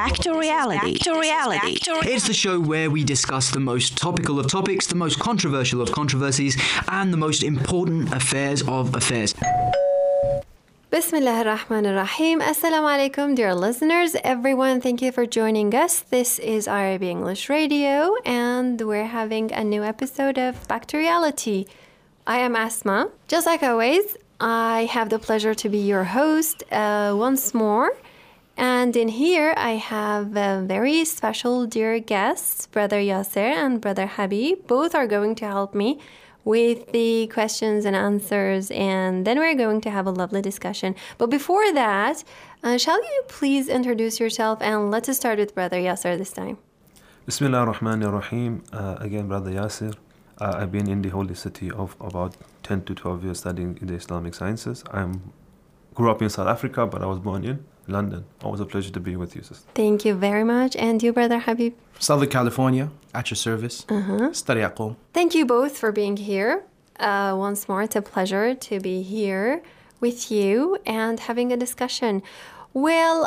Back to reality. It's the show where we discuss the most topical of topics, the most controversial of controversies, and the most important affairs of affairs. Bismillah ar-Rahman ar-Rahim. Assalamu alaikum, dear listeners. Everyone, thank you for joining us. This is Arabic English Radio, and we're having a new episode of Back to Reality. I am Asma. Just like always, I have the pleasure to be your host once more. And in here, I have very special dear guests, Brother Yasser and Brother Habib. Both are going to help me with the questions and answers, and then we're going to have a lovely discussion. But before that, shall you please introduce yourself, and let's start with Brother Yasser this time. Bismillah ar-Rahman ar-Rahim. Again, Brother Yasser. I've been in the holy city of about 10 to 12 years studying in the Islamic sciences. I grew up in South Africa, but I was born in London. Always a pleasure to be with you, sister. Thank you very much. And you, Brother Habib? Southern California, at your service. Study at Qom. Thank you both for being here. Once more, it's a pleasure to be here with you and having a discussion. Well,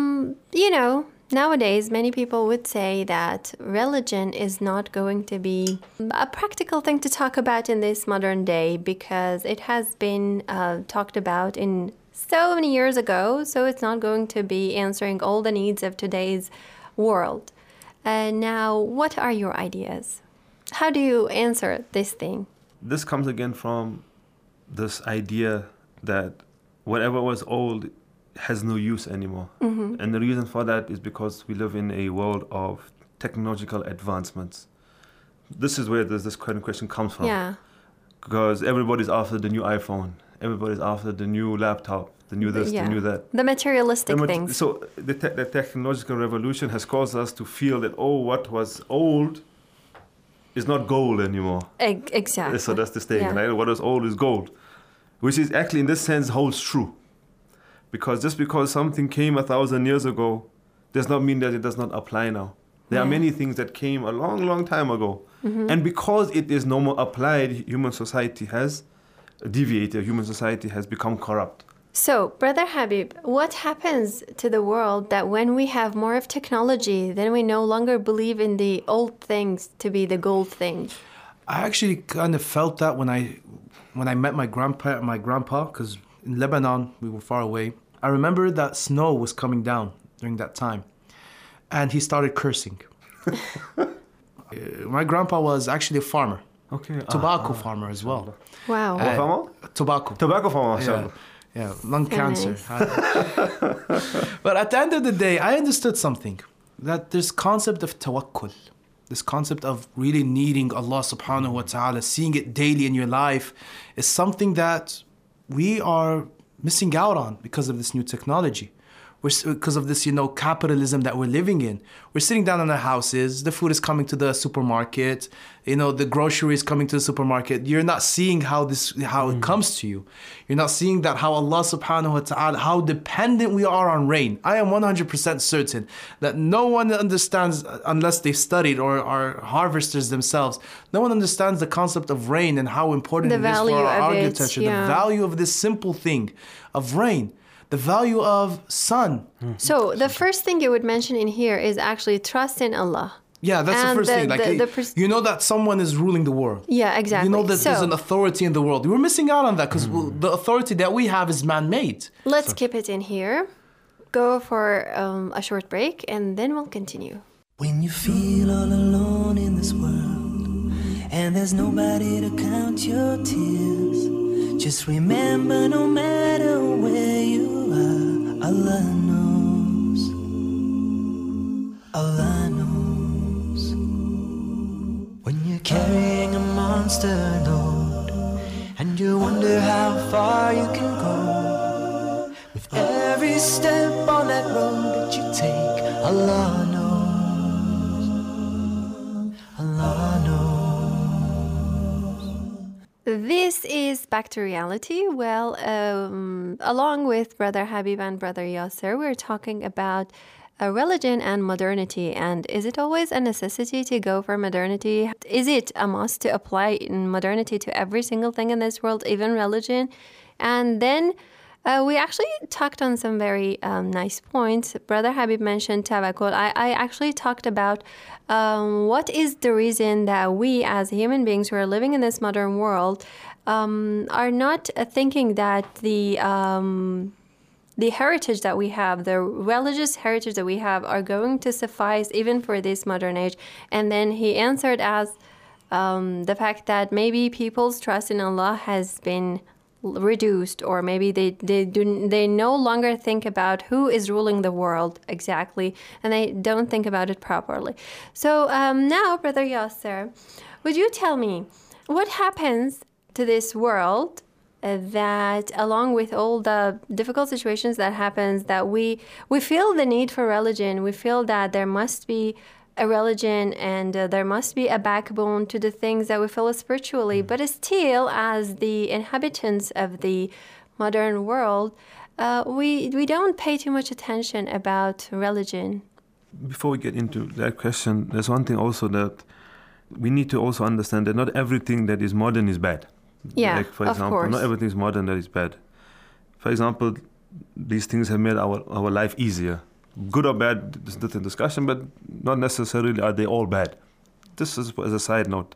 nowadays, many people would say that religion is not going to be a practical thing to talk about in this modern day because it has been talked about in so many years ago, so it's not going to be answering all the needs of today's world. Now, what are your ideas? How do you answer this thing? This comes again from this idea that whatever was old has no use anymore. And the reason for that is because we live in a world of technological advancements. This is where this question comes from. Yeah. Because everybody's after the new iPhone. Everybody's after the new laptop, the new this, the new that. The materialistic things. So the technological revolution has caused us to feel that, what was old is not gold anymore. Exactly. So that's the thing. Right? What was old is gold. Which is actually, in this sense, holds true. Because just because something came 1,000 years ago does not mean that it does not apply now. There are many things that came a long, long time ago. And because it is no more applied, human society has deviated. Human society has become corrupt. So, Brother Habib, what happens to the world that when we have more of technology, then we no longer believe in the old things to be the gold things? I actually kind of felt that when I met my grandpa, because in Lebanon, we were far away. I remember that snow was coming down during that time. And he started cursing. My grandpa was actually a farmer. Okay. Tobacco farmer as well. Wow. Tobacco farmer. Yeah, lung cancer. Nice. But at the end of the day, I understood something. That this concept of tawakkul, this concept of really needing Allah subhanahu wa ta'ala, seeing it daily in your life, is something that we are missing out on because of this new technology. Because of this, capitalism that we're living in. We're sitting down in our houses, the food is coming to the supermarket, the grocery is coming to the supermarket. You're not seeing how it comes to you. You're not seeing that how Allah subhanahu wa ta'ala, how dependent we are on rain. I am 100% certain that no one understands, unless they've studied or are harvesters themselves, no one understands the concept of rain and how important it is for our architecture. The value of this simple thing of rain. The value of sun. So the first thing you would mention in here is actually trust in Allah. Yeah, that's the first thing. You know that someone is ruling the world. Yeah, exactly. You know that there's an authority in the world. We're missing out on that because the authority that we have is man-made. Let's keep it in here. Go for a short break and then we'll continue. When you feel all alone in this world and there's nobody to count your tears, just remember, no matter where you are, Allah knows. Allah knows. When you're carrying a monster load and you wonder how far you can go, with every step on that road that you take, Allah knows. Allah knows. This is Back to Reality. Well, along with Brother Habib and Brother Yasser, we're talking about religion and modernity. And is it always a necessity to go for modernity? Is it a must to apply modernity to every single thing in this world, even religion? And then We actually talked on some very nice points. Brother Habib mentioned tawakkul. I actually talked about what is the reason that we as human beings who are living in this modern world are not thinking that the heritage that we have, the religious heritage that we have, are going to suffice even for this modern age. And then he answered as the fact that maybe people's trust in Allah has been reduced, or maybe they no longer think about who is ruling the world exactly, and they don't think about it properly. So now, Brother Yasser, would you tell me what happens to this world that, along with all the difficult situations that happens, that we feel the need for religion, we feel that there must be a religion and there must be a backbone to the things that we feel spiritually, but still, as the inhabitants of the modern world, we don't pay too much attention about religion. Before we get into that question, there's one thing also that we need to also understand, that not everything that is modern is bad. Yeah, like, for of example, course. not everything is modern that is bad. For example, these things have made our life easier. Good or bad, there's not a discussion, but not necessarily are they all bad. This is as a side note.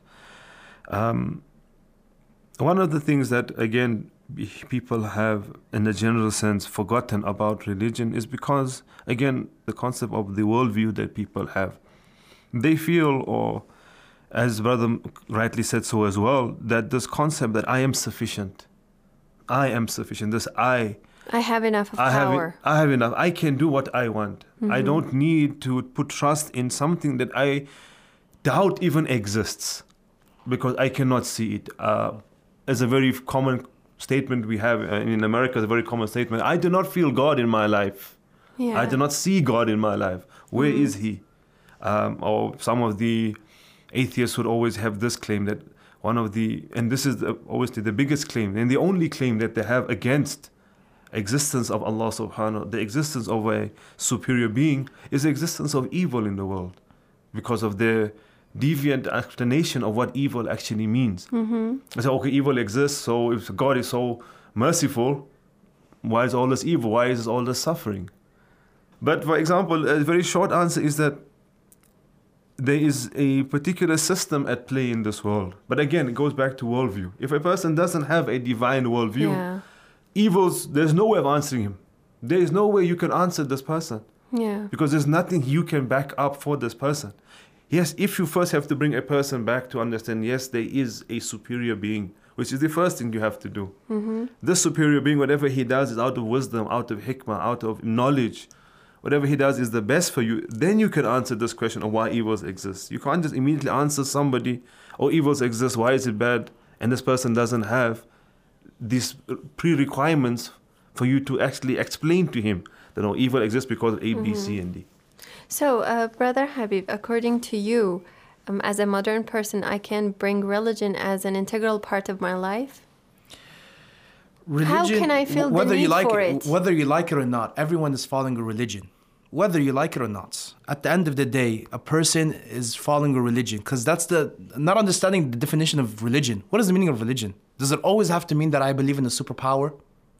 One of the things that, again, people have, in a general sense, forgotten about religion is because, again, the concept of the worldview that people have. They feel, or as Brother rightly said so as well, that this concept that I am sufficient, this I have enough of power. I have enough. I can do what I want. I don't need to put trust in something that I doubt even exists because I cannot see it. As a very common statement we have in America, is a very common statement. I do not feel God in my life. Yeah. I do not see God in my life. Where is He? Or some of the atheists would always have this claim that and this is obviously the biggest claim and the only claim that they have against existence of Allah subhanahu, the existence of a superior being, is the existence of evil in the world because of their deviant explanation of what evil actually means. I say, okay, evil exists, so if God is so merciful, why is all this evil? Why is all this suffering? But for example, a very short answer is that there is a particular system at play in this world. But again, it goes back to worldview. If a person doesn't have a divine worldview, evils, there's no way of answering him. There is no way you can answer this person. Yeah. Because there's nothing you can back up for this person. Yes, if you first have to bring a person back to understand, yes, there is a superior being, which is the first thing you have to do. This superior being, whatever he does is out of wisdom, out of hikmah, out of knowledge. Whatever he does is the best for you. Then you can answer this question of why evils exist. You can't just immediately answer somebody, oh, evils exist, why is it bad? And this person doesn't have these pre-requirements for you to actually explain to him that oh, evil exists because of A, B, C, and D. So, Brother Habib, according to you, as a modern person, I can bring religion as an integral part of my life? Religion, how can I feel the need for it? Whether you like it or not, everyone is following a religion. Whether you like it or not. At the end of the day, a person is following a religion because that's not understanding the definition of religion. What is the meaning of religion? Does it always have to mean that I believe in a superpower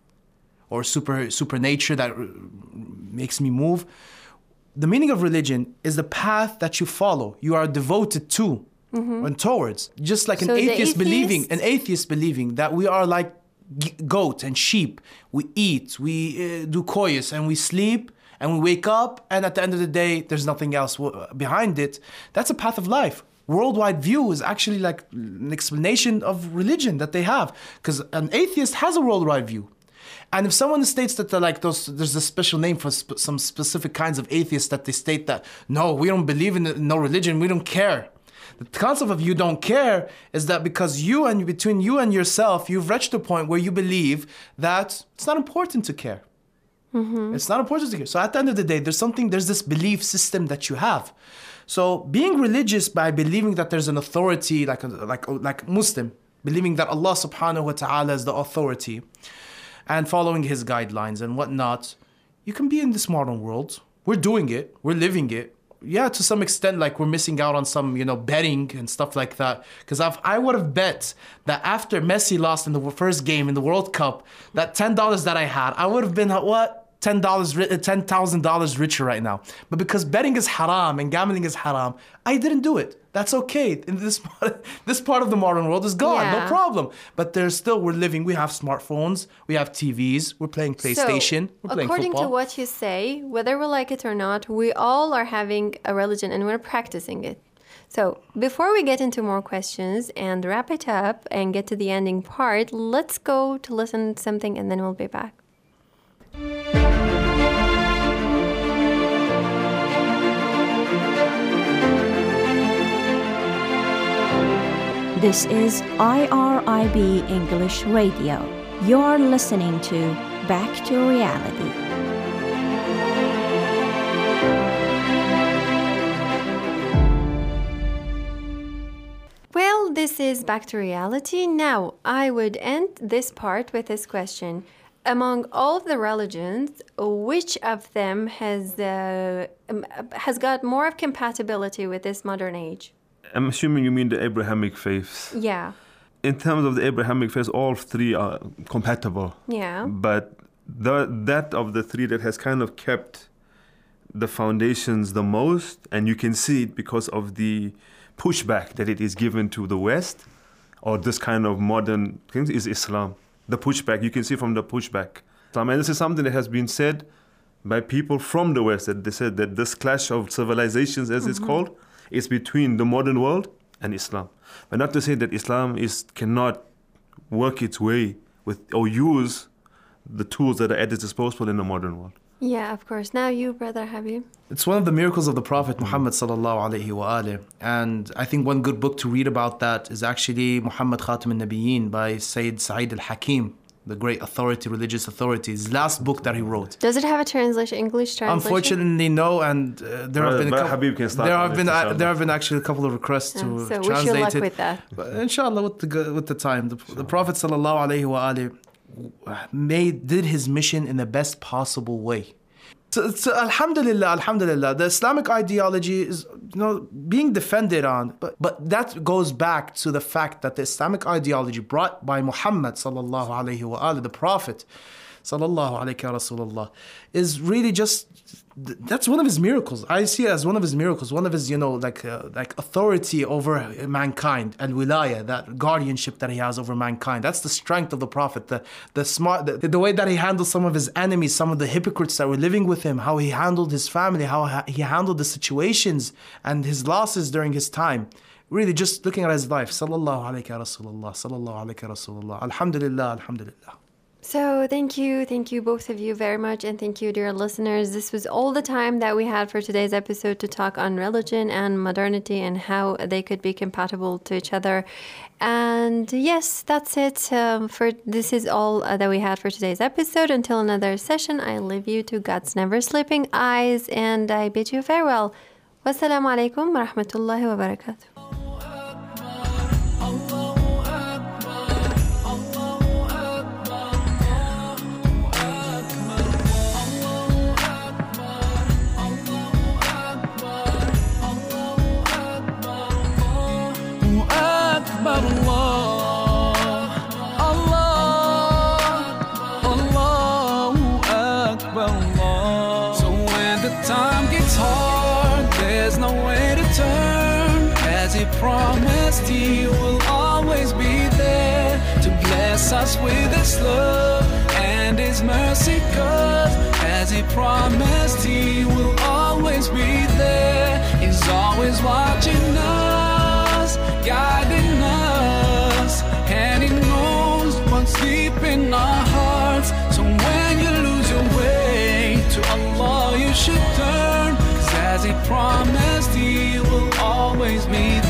or super nature that makes me move? The meaning of religion is the path that you follow, you are devoted to and towards. Just like an atheist believing that we are like goat and sheep. We eat, we do koyas, and we sleep, and we wake up, and at the end of the day, there's nothing else behind it. That's a path of life. Worldwide view is actually like an explanation of religion that they have, because an atheist has a worldwide view. And if someone states that there's a special name for some specific kinds of atheists that they state that, no, we don't believe in no religion, we don't care. The concept of you don't care is that because between you and yourself, you've reached a point where you believe that it's not important to care. It's not important to care. So at the end of the day, there's this belief system that you have. So being religious by believing that there's an authority, like Muslim, believing that Allah subhanahu wa ta'ala is the authority and following his guidelines and whatnot, you can be in this modern world. We're doing it. We're living it. yeah, to some extent, like we're missing out on some, betting and stuff like that. Because I would have bet that after Messi lost in the first game in the World Cup, that $10 that I had, I would have been, $10,000 richer right now. But because betting is haram and gambling is haram, I didn't do it. That's okay. In this part of the modern world is gone, no problem. But we're living, we have smartphones, we have TVs, we're playing PlayStation, we're playing football. According to what you say, whether we like it or not, we all are having a religion and we're practicing it. So before we get into more questions and wrap it up and get to the ending part, let's go to listen to something and then we'll be back. This is IRIB English Radio. You're listening to Back to Reality. Well, this is Back to Reality. Now, I would end this part with this question. Among all of the religions, which of them has got more of compatibility with this modern age? I'm assuming you mean the Abrahamic faiths. Yeah. In terms of the Abrahamic faiths, all three are compatible. Yeah. But that of the three that has kind of kept the foundations the most, and you can see it because of the pushback that it is given to the West, or this kind of modern things, is Islam. The pushback, you can see from the pushback. And this is something that has been said by people from the West, that they said that this clash of civilizations, as it's called, is between the modern world and Islam. But not to say that Islam cannot work its way with or use the tools that are at its disposal in the modern world. Yeah, of course. Now you, Brother Habib. It's one of the miracles of the Prophet Muhammad sallallahu alaihi wa and I think one good book to read about that is actually Muhammad Khatam al-Nabiyyin by Sayyid Sa'id al-Hakim, the great authority, religious authority. His last book that he wrote. Does it have a English translation? Unfortunately, no. And there have been actually a couple of requests to translate wish you luck it. with that. But inshallah, with the time, the Prophet sallallahu alaihi wa did his mission in the best possible way. So alhamdulillah, the Islamic ideology is being defended on, but that goes back to the fact that the Islamic ideology brought by Muhammad sallallahu alaihi wa the Prophet sallallahu alaihi Rasulullah is really just, that's one of his miracles. I see it as one of his miracles, one of his, like authority over mankind, al-wilaya, that guardianship that he has over mankind. That's the strength of the Prophet, the way that he handled some of his enemies, some of the hypocrites that were living with him, how he handled his family, how he handled the situations and his losses during his time. Really just looking at his life, sallallahu alaihi Rasulullah, sallallahu alaihi Rasulullah, alhamdulillah, alhamdulillah. So thank you both of you very much, and thank you, dear listeners. This was all the time that we had for today's episode to talk on religion and modernity and how they could be compatible to each other. And yes, that's it. This is all that we had for today's episode. Until another session, I leave you to God's never sleeping eyes, and I bid you farewell. Wassalamu alaikum wa rahmatullahi wa barakatuh. Promised he will always be there to bless us with his love and his mercy, 'cause as he promised he will always be there. He's always watching us, guiding us, and he knows what's deep in our hearts. So when you lose your way, to Allah you should turn, 'cause as he promised he will always be there.